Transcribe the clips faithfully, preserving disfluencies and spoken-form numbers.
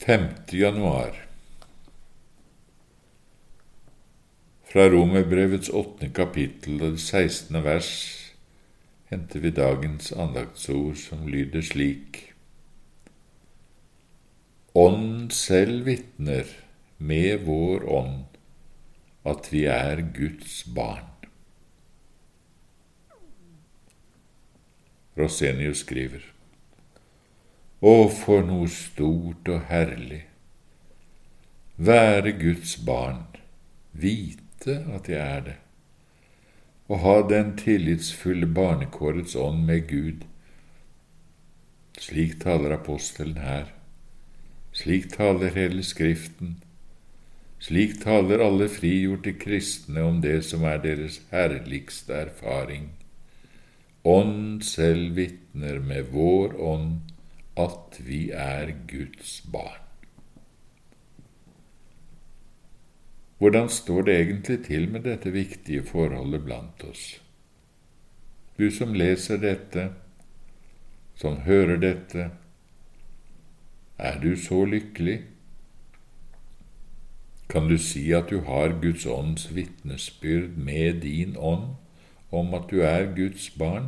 femte januar. Fra Romerbrevets åttende kapittel og det sekstende vers henter vi dagens andaktsord, som lyder slik: Ånden selv vitner med vår ånd at vi er Guds barn. Rosenius skriver: Å, for noe stort og herlig! Være Guds barn, vite at jeg er det, og ha den tillitsfulle barnekårets ånd med Gud. Slik taler apostelen her. Slik taler hele Skriften. Slik taler alle frigjorte kristne om det som er deres herligste erfaring. Ånd selv vitner med vår ånd at vi er Guds barn. Hvordan står det egentlig til med dette viktige forholdet blant oss? Du som leser dette, som hører dette, er du så lykkelig? Kan du si at du har Guds ånds vitnesbyrd med din ånd om at du er Guds barn?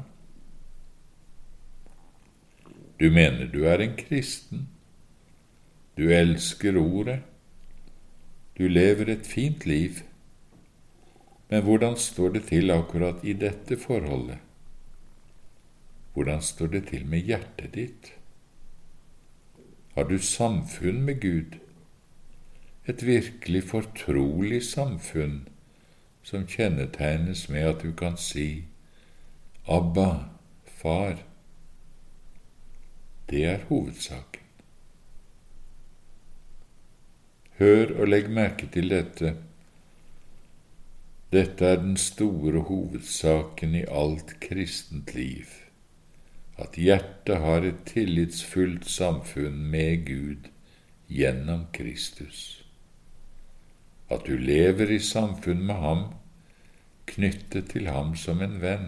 Du mener du er en kristen. Du elsker ordet. Du lever et fint liv. Men hvordan står det til akkurat i dette forholdet? Hvordan står det til med hjertet ditt? Har du samfunn med Gud? Et virkelig fortrolig samfunn som kjennetegnes med at du kan si Abba, far. Det er hovedsaken. Hør og legg merke til dette. Dette er den store hovedsaken i alt kristent liv, at hjertet har et tillitsfullt samfunn med Gud gjennom Kristus, at du lever i samfunn med ham, knyttet til ham som en venn.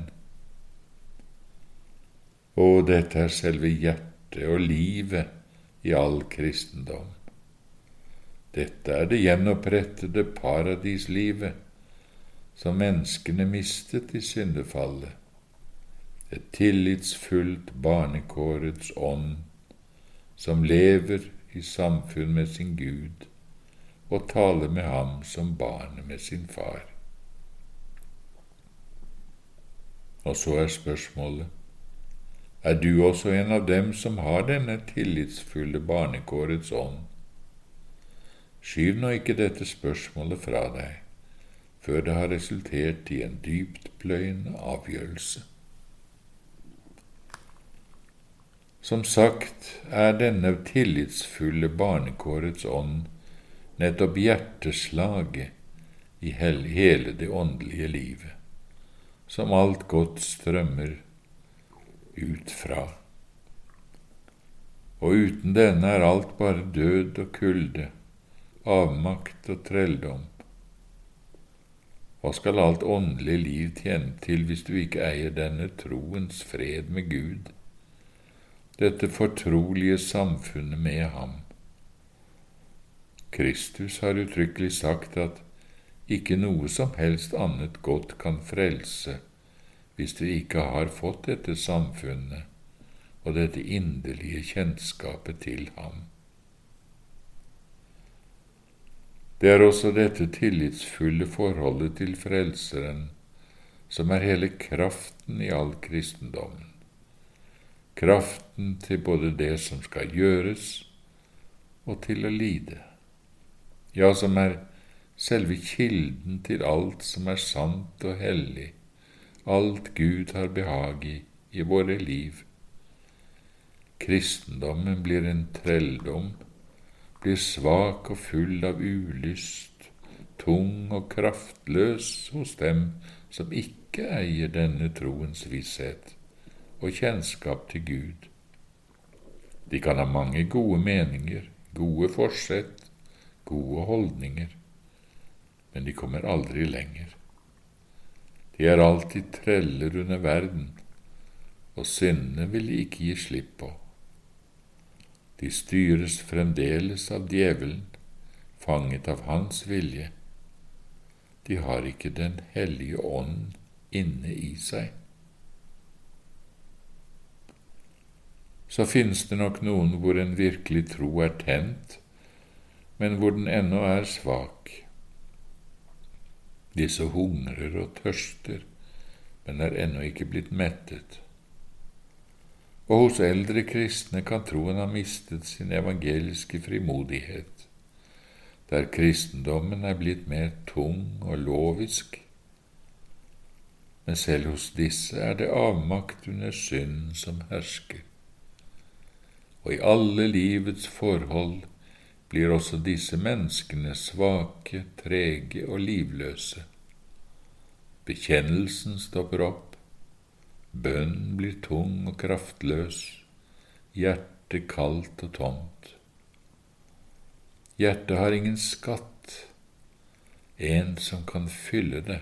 Og dette er selve hjertet og livet i all kristendom. Dette er det gjenopprettede paradislivet som menneskene mistet i syndefallet, et tillitsfullt barnekårets ånd som lever i samfunn med sin Gud og taler med ham som barnet med sin far. Og så er spørsmålet: er du også en av dem som har denne tillitsfulle barnekårets ånd? Skyv nå ikke dette spørsmålet fra deg, før det har resultert i en dyptpløyende avgjørelse. Som sagt er denne tillitsfulle barnekårets ånd nettopp hjerteslaget i hele det åndelige livet, som alt godt strømmer ut fra. Og uten denne er alt bare død og kulde, avmakt og trelldom. Hva skal alt åndelig liv tjene til hvis du ikke eier denne troens fred med Gud, dette fortrolige samfunnet med ham? Kristus har uttrykkelig sagt at ikke noe som helst annet godt kan frelse hvis du ikke har fått dette samfunnet og dette inderlige kjennskapet til ham. Det er også dette tillitsfulle forholdet til Frelseren som er hele kraften i all kristendommen. Kraften til både det som skal gjøres og til å lide. Ja, som er selve kilden til alt som er sant og hellig, alt Gud har behag i i våre liv. Kristendommen blir en trelldom, blir svak og full av ulyst, tung og kraftløs hos dem som ikke eier denne troens visshet og kjennskap til Gud. De kan ha mange gode meninger, gode forsett, gode holdninger, men de kommer aldri lenger. De er alltid treller under verden, og syndene vil de ikke gi slipp på. De styres fremdeles av djevelen, fanget av hans vilje. De har ikke Den hellige ånd inne i seg. Så finnes det nok noen hvor en virkelig tro er tent, men hvor den ennå er svak. Disse hungrer og tørster, men er ennå ikke blitt mettet. Og hos eldre kristne kan troen ha mistet sin evangeliske frimodighet, der kristendommen er blitt mer tung og lovisk. Men selv hos disse er det avmakt under synden som hersker. Og i alle livets forhold blir også disse menneskene svake, trege og livløse. Bekjennelsen stopper opp, bønnen blir tung og kraftløs, hjertet kaldt og tomt. Hjertet har ingen skatt, en som kan fylle det.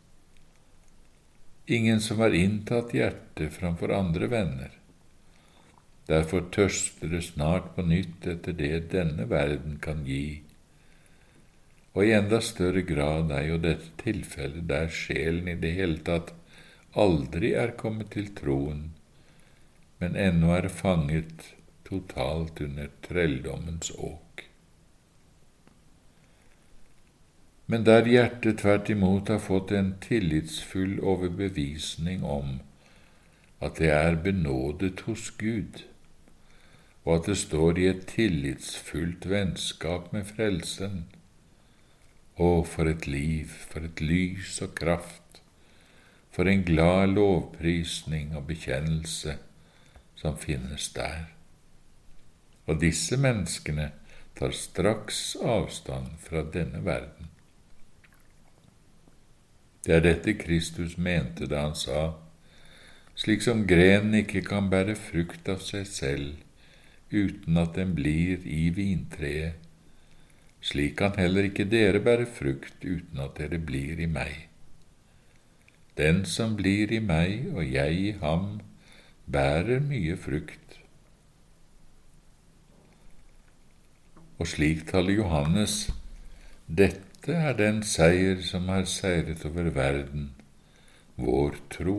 Ingen som har inntatt hjertet framfor andre venner. Derfor tørster det snart på nytt etter det denne verden kan gi, og i enda større grad er jo dette tilfellet der sjelen i det hele tatt aldri er kommet til troen, men ennå er fanget totalt under trelldommens åk. Men der hjertet tvert imot har fått en tillitsfull overbevisning om at det er benådet hos Gud, og at det står i et tillitsfullt vennskap med frelsen. Å, for et liv, for et lys og kraft, for en glad lovprisning og bekjennelse som finnes der. Og disse menneskene tar straks avstand fra denne verden. Det er dette Kristus mente da han sa, slik som grenen ikke kan bære frukt av seg selv, uten at den blir i vintreet, slik kan heller ikke dere bære frukt uten at dere blir i meg. Den som blir i meg og jeg i ham, bærer mye frukt. Og slik taler Johannes, dette er den seier som har seiret over verden, vår tro.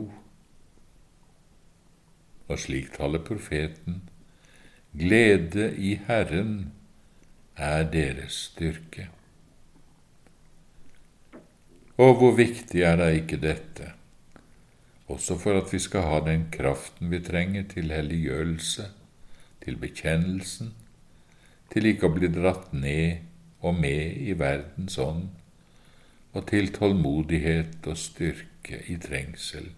Og slik taler profeten, glede i Herren er deres styrke. Og hvor viktig er da ikke dette, også for at vi skal ha den kraften vi trenger til helliggjørelse, til bekjennelsen, til ikke å bli dratt ned og med i verdens ånd, og til tålmodighet og styrke i trengsel.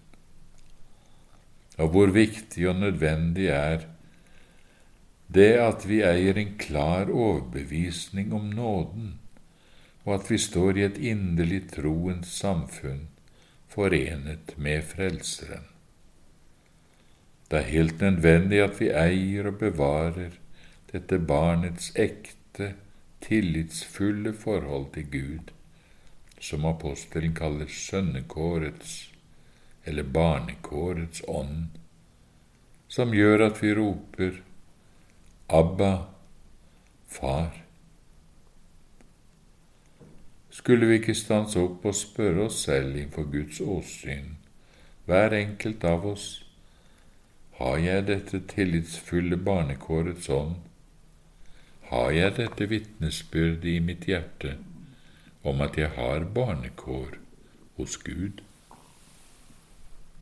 Og hvor viktig og nødvendig er det at vi eier en klar overbevisning om nåden, og at vi står i et inderlig troens samfunn, forenet med Frelseren. Det er helt nødvendig at vi eier og bevarer dette barnets ekte, tillitsfulle forhold til Gud, som apostelen kaller sønnekårets eller barnekårets ånd, som gjør at vi roper Abba, Far. Skulle vi ikke stanse opp og spørre oss selv innfor Guds åsyn, hver enkelt av oss, har jeg dette tillitsfulle barnekårets ånd? Har jeg dette vitnesbyrdet i mitt hjerte om at jeg har barnekår hos Gud?